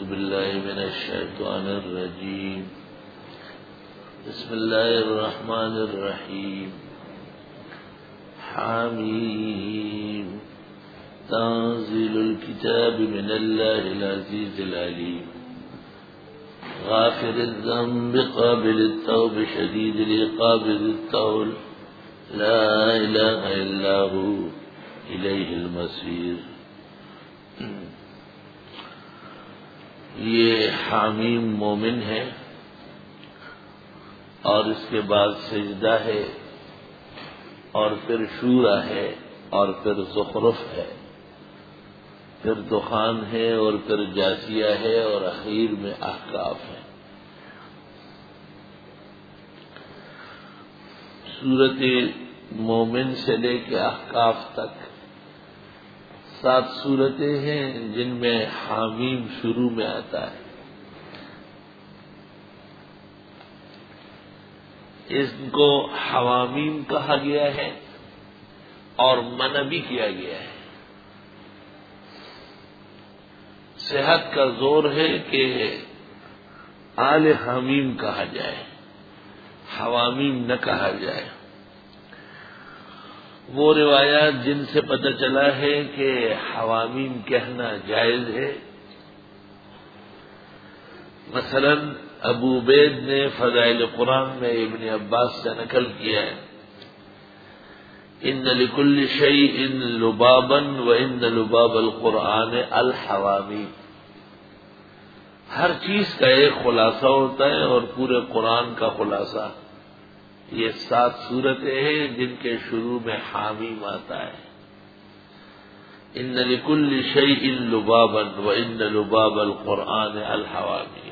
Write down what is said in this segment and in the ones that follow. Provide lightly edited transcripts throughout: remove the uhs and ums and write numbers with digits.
بالله من الشيطان الرجيم. بسم الله الرحمن الرحيم. حميم تنزيل الكتاب من الله العزيز العليم. غافر الذنب قابل التوب شديد العقاب ذي الطول لا إله إلا هو إليه المصير. یہ حامیم مومن ہے اور اس کے بعد سجدہ ہے اور پھر شورا ہے اور پھر زخرف ہے، پھر دخان ہے اور پھر جاسیہ ہے اور اخیر میں احقاف ہے. سورت مومن سے لے کے احقاف تک 7 سورتیں ہیں جن میں حامیم شروع میں آتا ہے. اس کو حوامیم کہا گیا ہے اور منع بھی کیا گیا ہے. صحت کا زور ہے کہ آل حامیم کہا جائے، حوامیم نہ کہا جائے. وہ روایات جن سے پتہ چلا ہے کہ حوامیم کہنا جائز ہے، مثلا ابو عبید نے فضائل قرآن میں ابن عباس سے نقل کیا ہے، ان لکل شیء لبابا وان لباب القرآن الحوامیم. ہر چیز کا ایک خلاصہ ہوتا ہے اور پورے قرآن کا خلاصہ یہ 7 سورتیں ہیں جن کے شروع میں حامیم آتا ہے. ان لکل شیء لبابا وان لباب القرآن الحوامیم.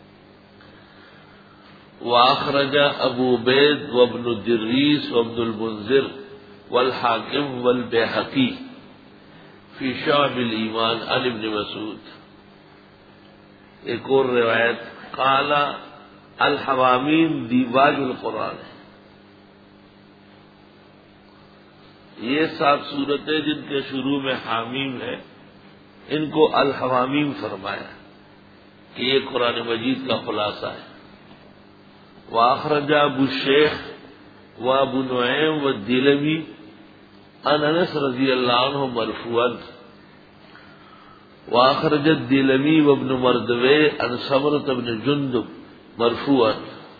واخرج ابو عبید وابن الدریس وابن المنذر والحاکم والبیہقی فی شعب الایمان عن ابن مسعود. ایک اور روایت قال الحوامیم دیواج القرآن ہے. یہ 7 سورتیں جن کے شروع میں حامیم ہے ان کو الحوامیم فرمایا کہ یہ قرآن مجید کا خلاصہ ہے. واخرج ابو الشیخ و ابو نعیم والدیلمی عن انس رضی اللہ عنہ مرفوعا. واخرج الدیلمی وابن مردوے عن سمرة بن جندب مرفوعا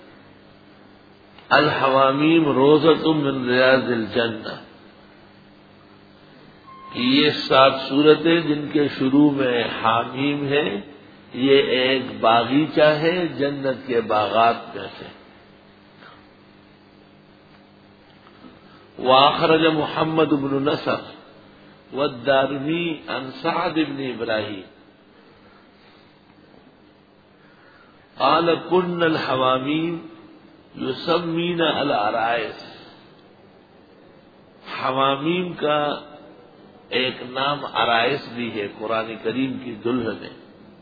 الحوامیم روضۃ من ریاض الجنہ. یہ 7 سورتیں جن کے شروع میں حامیم ہے یہ ایک باغیچہ ہے جنت کے باغات میں سے. واخرج محمد بن نصر والدارمی عن سعد بن ابراہیم قال كن الحوامیم یسمین العرائس. حوامیم کا ایک نام عرائس بھی ہے قرآن کریم کی دلہن ہے.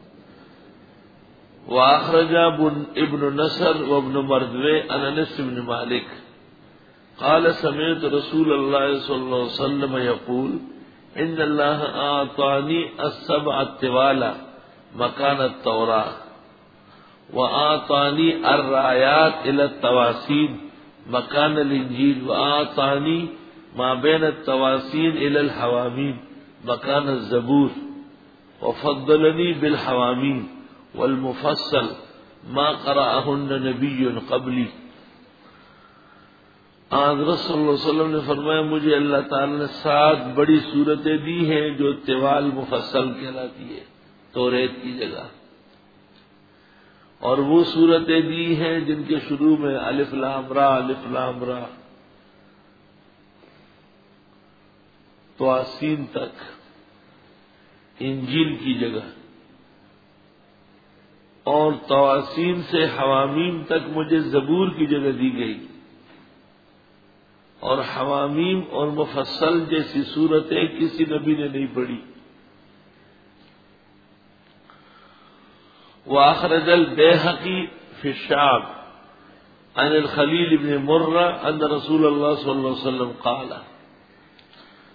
واخرج ابن نصر وابن مردوے عن انس بن مالک قال سمعت رسول اللہ صلی اللہ علیہ وسلم یقول ان اللہ اعطانی السبع الطوال مکان التوراۃ واعطانی الرايات الى التواسین مکان الانجیل واعطانی ما بین التواسین الى الحوامیم مکان الزبور وفضلنی بالحوامیم والمفصل ما قرأهن نبی قبلی. حضرت صلی اللہ علیہ وسلم نے فرمایا مجھے اللہ تعالی نے 7 بڑی سورتیں دی ہیں جو طوال مفصل کہلاتی ہے توریت کی جگہ، اور وہ سورتیں دی ہیں جن کے شروع میں الف لام را الف لام را تواسین تک انجیل کی جگہ، اور تواسین سے حوامیم تک مجھے زبور کی جگہ دی گئی، اور حوامیم اور مفصل جیسی صورتیں کسی نبی نے نہیں پڑھی. واخرج البیہقی فی الشعب عن الخلیل بن مرہ ان رسول اللہ صلی اللہ علیہ وسلم قال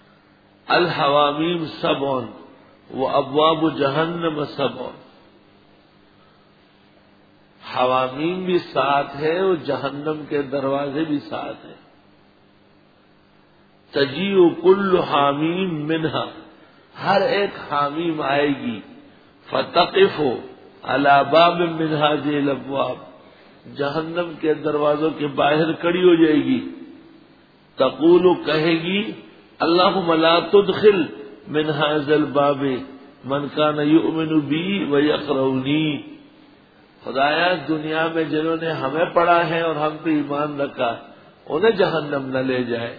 الحوامیم 7 وابواب جہنم 7. حوامیم بھی ساتھ ہے اور جہنم کے دروازے بھی ساتھ ہیں. تجیء کل حامیم منہا، ہر ایک حامیم آئے گی. فتقف علی باب من هذه الابواب، جہنم کے دروازوں کے باہر کھڑی ہو جائے گی. تقول، کہے گی اللہم لا تدخل من هذا الباب من كان يؤمن بی ويكرهنی، خدایا دنیا میں جنہوں نے ہمیں پڑھا ہے اور ہم پہ ایمان رکھا انہیں جہنم نہ لے جائے.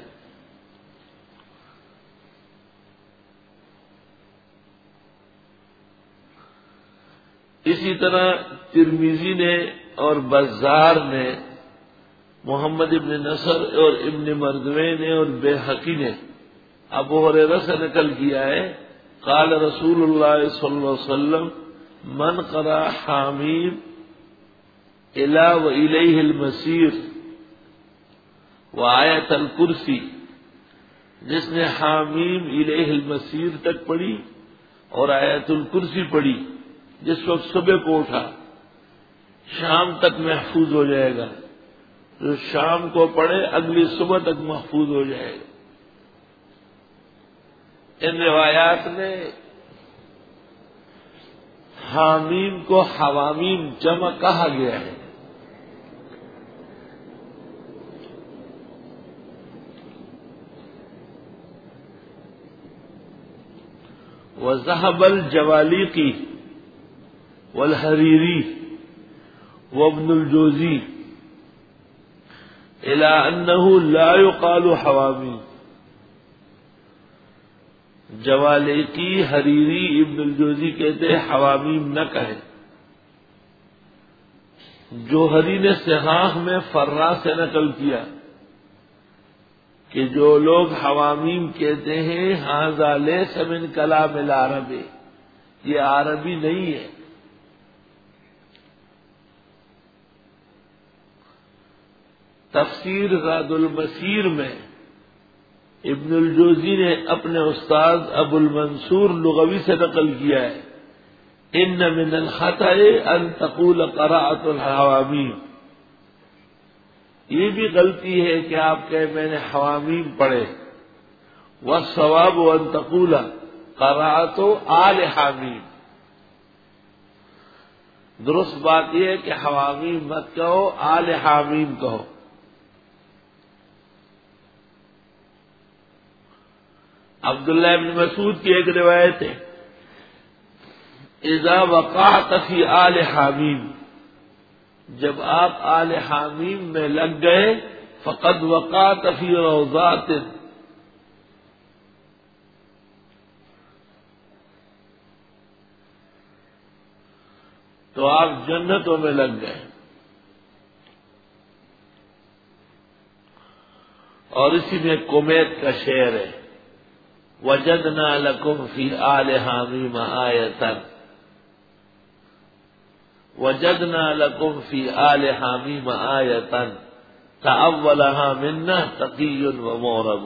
اسی طرح ترمذی نے اور بزار نے، محمد ابن نصر اور ابن مردوے نے اور بیہقی نے ابو ہریرہ سے نقل کیا ہے، قال رسول اللہ صلی اللہ علیہ وسلم من قرأ حامیم الی و الیہ المصیر وآیت الکرسی، جس نے حامیم الیہ المصیر تک پڑھی اور آیت الکرسی پڑھی، جس وقت صبح کو اٹھا شام تک محفوظ ہو جائے گا. جو شام کو پڑھے اگلی صبح تک محفوظ ہو جائے گا. ان روایات میں حامیم کو حوامیم جمع کہا گیا ہے. وذهب الجوالیقی والحریری وابن الجوزی الى انه لا يقال حوامیم، جوالیقی، حریری، ابن الجوزی کہتے ہیں حوامیم نہ کہیں. جوہری نے صحاح میں فرا سے نقل کیا کہ جو لوگ حوامیم کہتے ہیں ھذا لیس من کلام العرب، یہ عربی نہیں ہے. تفسیر زاد المسیر میں ابن الجوزی نے اپنے استاد ابو المنصور لغوی سے نقل کیا ہے، ان من الخطأ ان تقول قرأت الحوامیم، یہ بھی غلطی ہے کہ آپ کہیں میں نے حوامیم پڑھے. والصواب ان تقول قرأت آل حامیم، درست بات یہ ہے کہ حوامیم مت کہو، آل حامیم کہو. عبداللہ ابن مسعود کی ایک روایت ہے، اذا وقعت فی آل حامیم، جب آپ آل حامیم میں لگ گئے، فقد وقعت فی روضات، تو آپ جنتوں میں لگ گئے. اور اسی میں کمیت کا شعر ہے، وجدنا لکم فی آل حامیم آیۃ، وجدنا لکم فی آل حامیم آیۃ تأولها منا تقی و مورب.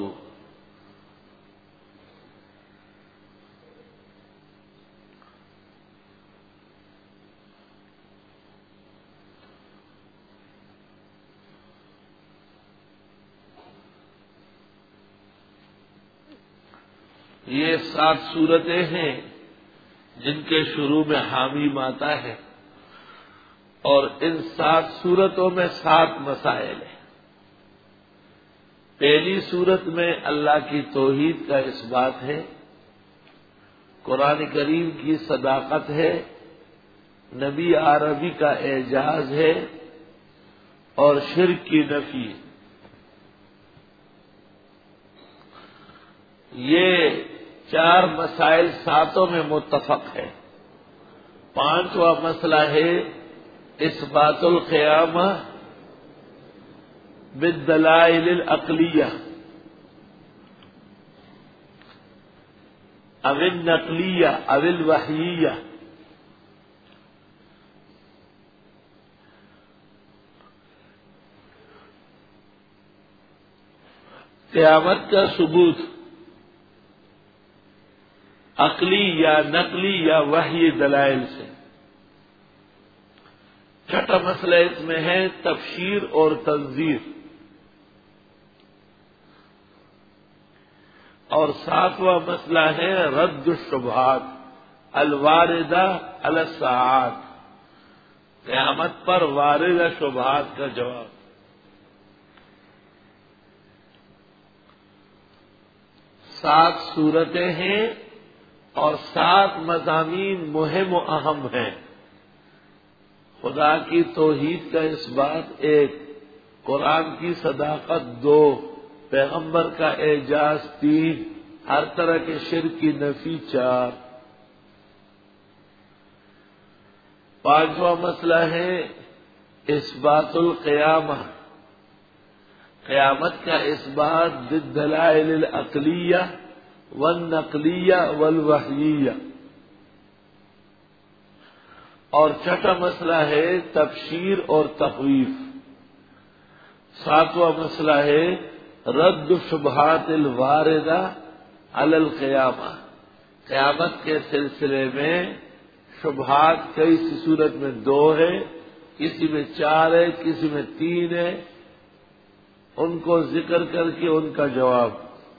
یہ 7 صورتیں ہیں جن کے شروع میں حامیم آتا ہے، اور ان 7 صورتوں میں 7 مسائل ہیں. پہلی صورت میں اللہ کی توحید کا اس بات ہے، قرآن کریم کی صداقت ہے، نبی عربی کا اعجاز ہے، اور شرک کی نفی. یہ 4 مسائل 7 میں متفق ہے. 5واں مسئلہ ہے اثبات القیامہ بالدلائل العقلیہ او النقلیہ او الوحیہ. قیامت کا ثبوت عقلی یا نقلی یا وحی دلائل سے. چھٹا مسئلہ اس میں ہے تبشیر اور تنذیر، اور ساتواں مسئلہ ہے رد الشبہات الواردہ علی الساعات، قیامت پر واردہ شبہات کا جواب۔ 7 صورتیں ہیں اور 7 مضامین مہم و اہم ہیں۔ خدا کی توحید کا اس بات 1، قرآن کی صداقت 2، پیغمبر کا اعجاز 3، ہر طرح کے شرک کی نفی 4۔ 5واں مسئلہ ہے اثبات القیامہ، قیامت کا اثبات بالدلائل العقلیہ والنقلیہ والوحییہ۔ اور چھٹا مسئلہ ہے تبشیر اور تخویف۔ 7واں مسئلہ ہے رد شبہات الواردہ علی القیامہ، قیامت کے سلسلے میں شبہات کئی سی صورت میں 2 ہے، کسی میں 4 ہے، کسی میں 3 ہے، ان کو ذکر کر کے ان کا جواب۔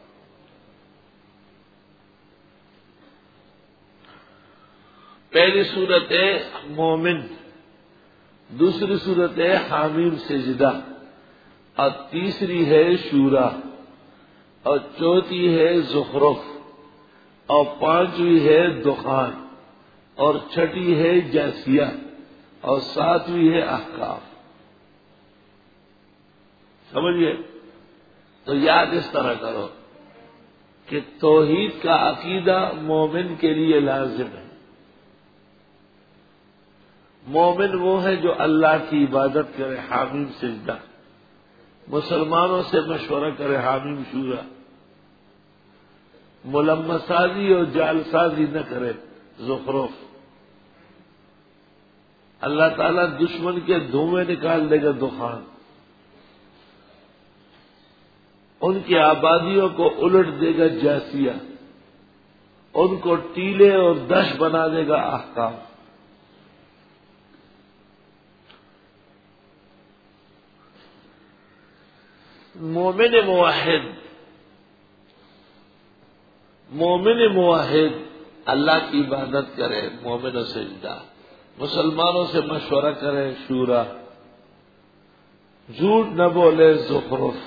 پہلی صورت ہے مومن، دوسری صورت ہے حامیم سجدہ، اور تیسری ہے شورا، اور چوتھی ہے زخرف، اور 5ویں ہے دخان، اور 6ٹھی ہے جاسیہ، اور 7ویں ہے احقاف۔ سمجھئے؟ تو یاد اس طرح کرو کہ توحید کا عقیدہ مومن کے لیے لازم ہے۔ مومن وہ ہے جو اللہ کی عبادت کرے، حامیم سجدہ، مسلمانوں سے مشورہ کرے، حامیم شورا، ملمسازی اور جالسازی نہ کرے، زخرف۔ اللہ تعالیٰ دشمن کے دھوئیں نکال دے گا، دخان، ان کی آبادیوں کو الٹ دے گا، جاسیہ، ان کو ٹیلے اور دش بنا دے گا، احقاف۔ مومن موحد اللہ کی عبادت کرے، مومن و سجدہ، مسلمانوں سے مشورہ کرے، شورا، جھوٹ نہ بولے، زخرف۔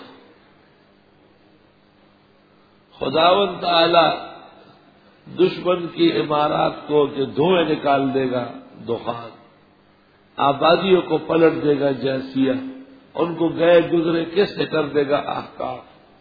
خداوند تعالی دشمن کی عمارات کو جو دھوئیں نکال دے گا، دخان، آبادیوں کو پلٹ دے گا، جاسیہ، ان کو گئے گزرے کس سے کر دے گا، احقاف۔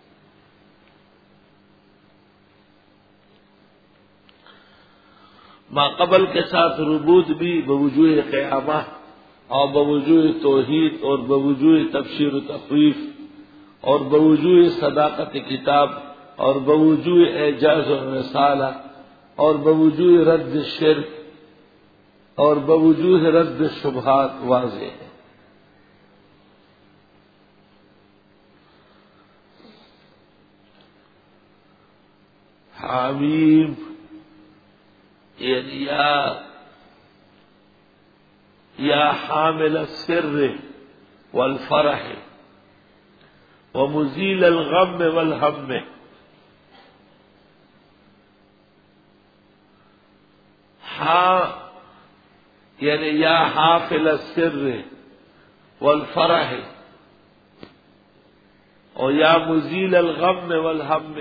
ما قبل کے ساتھ ربوط بھی بوجوہ قیامہ اور بوجوہ توحید اور بوجوہ تبشیر و تخویف اور بوجوہ صداقت کتاب اور بوجوہ اعجاز و رسالہ اور بوجوہ رد شرک اور بوجوہ رد شبہات واضح ہے۔ حمیم یعنی یا حامل السر والفرح ومزیل الغم والہم، یعنی یا حافل السر والفرح اور یا مزیل الغم والہم،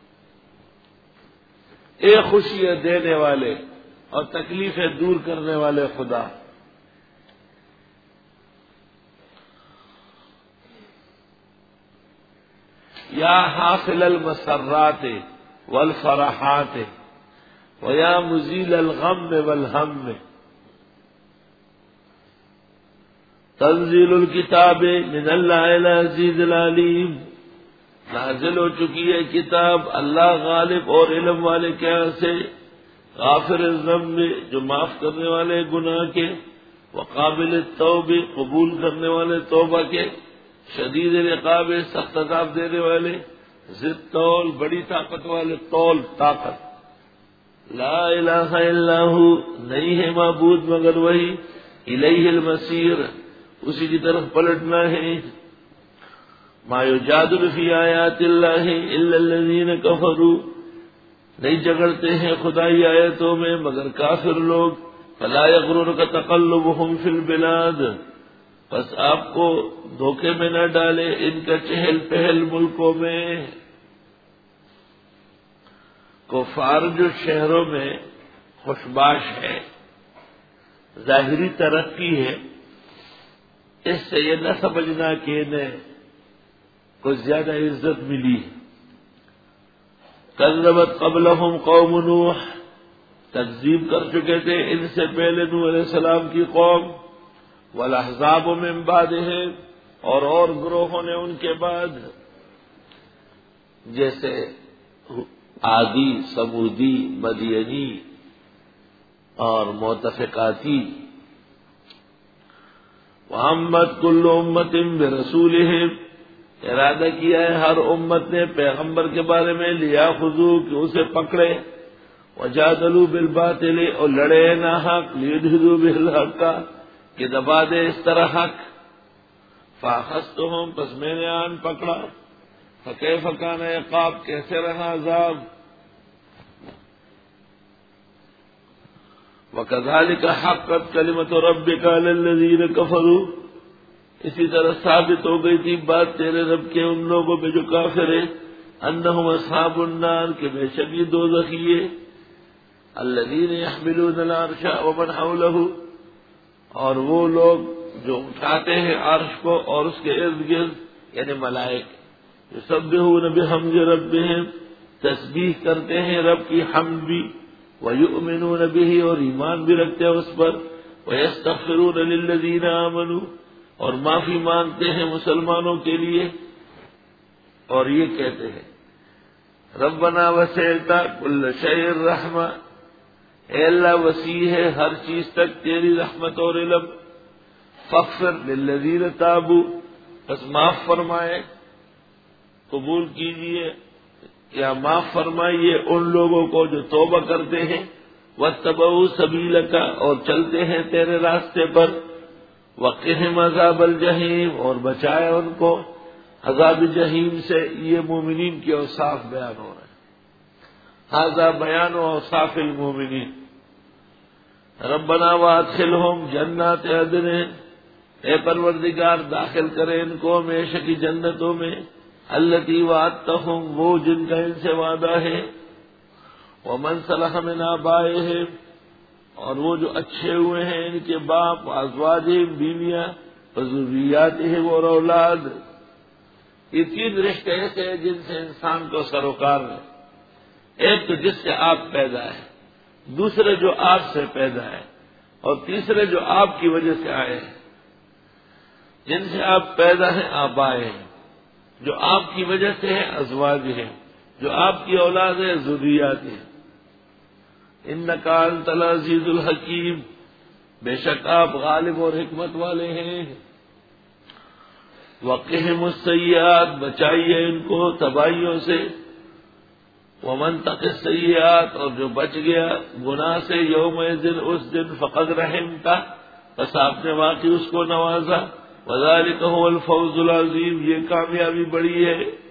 اے خوشیاں دینے والے اور تکلیفیں دور کرنے والے خدا۔ یا حاصل المسرات والفرحات ویا مزیل الغم والہم، تنزیل الکتاب من اللہ العزیز العلیم، نازل ہو چکی ہے کتاب اللہ غالب اور علم والے کے یہاں سے، غافر الذنب جو معاف کرنے والے گناہ کے، وقابل التوب قبول کرنے والے توبہ کے، شدید العقاب سخت عذاب دینے والے، ذی الطول بڑی طاقت والے، طول طاقت، لا الہ الا ہو نہیں ہے معبود مگر وہی، الیہ المصیر، اسی کی طرف پلٹنا ہے۔ ما یجادل فی آیات اللہ الا الذین کفروا، نہیں جھگڑتے ہیں خدائی آیتوں میں مگر کافر لوگ۔ فلا یغررک تقلبهم فی البلاد، بس آپ کو دھوکے میں نہ ڈالے ان کا چہل پہل ملکوں میں۔ کفار جو شہروں میں خوشباش ہے، ظاہری ترقی ہے، اس سے یہ نہ سمجھنا کہ انہیں کچھ زیادہ عزت ملی۔ کذبت قبلہم قوم نوح، تکذیب کر چکے تھے ان سے پہلے نوح علیہ السلام کی قوم، والاحزاب من بعدہم، اور گروہوں نے ان کے بعد، جیسے عادی، سمودی، مدینی اور مؤتفقاتی۔ وَعَمَّتْ كُلُّ أُمَّةٍ بِرَسُولِهِمْ، ارادہ کیا ہے ہر امت نے پیغمبر کے بارے میں، لِيَأْخُذُوا، کہ اسے پکڑے، وَجَادَلُوا بِالْبَاطِلِ، اور لڑے ناحق، لِيُدْحِضُوا بِهِ الْحَقَّ، کہ دبا دے اس طرح حق۔ فَأَخَذْتُهُمْ، پس میں نے آن پکڑا، فَكَيْفَ كَانَ عقاب، کیسے رہا عذاب۔ وَكَذَلِكَ حَقَّتْ كَلِمَةُ رَبِّكَ عَلَى الَّذِينَ كَفَرُوا، اسی طرح ثابت ہو گئی تھی بات تیرے رب کے ان لوگوں پہ جو کافر ہیں، انہم اصحاب النار، کہ بے شک یہ دوزخی ہے، الذین یحملون العرش ومن حولہ، اور وہ لوگ جو اٹھاتے ہیں عرش کو اور اس کے ارد گرد، یعنی ملائک، یسبحون بحمد ربہم، تسبیح کرتے ہیں رب کی حمد بھی، ویؤمنون بہ، اور ایمان بھی رکھتے ہیں اس پر، ویستغفرون للذین آمنوا، اور معافی مانگتے ہیں مسلمانوں کے لیے، اور یہ کہتے ہیں ربنا وسعت کل شیء رحمہ، اے اللہ وسیع ہے ہر چیز تک تیری رحمت اور علم، فاغفر للذین تابوا، بس معاف فرمائے، قبول کیجیے یا معاف فرمائیے ان لوگوں کو جو توبہ کرتے ہیں، واتبعوا سبیلک، اور چلتے ہیں تیرے راستے پر، وقہم عذاب الجحیم، اور بچائے ان کو عذاب جحیم سے۔ یہ مومنین کے اوصاف بیان ہو رہے ہیں، ھذا بیان اوصاف المومنین۔ ربنا وادخلہم جنات عدن، اے پروردگار داخل کرے ان کو ہمیشہ کی جنتوں میں، التی وعدتہم، وہ جن کا ان سے وعدہ ہے، ومن صلح من آبائہم، اور وہ جو اچھے ہوئے ہیں ان کے باپ، ازواجہم، بیویاں، وذریاتہم، اور اولاد۔ یہ تین رشتے ایسے ہیں جن سے انسان کو سروکار ہے، ایک تو جس سے آپ پیدا ہے، دوسرے جو آپ سے پیدا ہے، اور تیسرے جو آپ کی وجہ سے آئے ہیں۔ جن سے آپ پیدا ہیں آبائے ہیں، جو آپ کی وجہ سے ہیں ازواج ہیں، جو آپ کی اولاد ہے ذریات ہیں۔ انک انت العزیز الحکیم، بے شک آپ غالب اور حکمت والے ہیں۔ وقہم السیئات، بچائیے ان کو تباہیوں سے، ومن تق السیئات، اور جو بچ گیا گناہ سے، یومئذ، اس دن، فقد رحمتہ، بس آپ نے واقعی اس کو نوازا، وذالک هو الفوز العظیم، یہ کامیابی بڑی ہے۔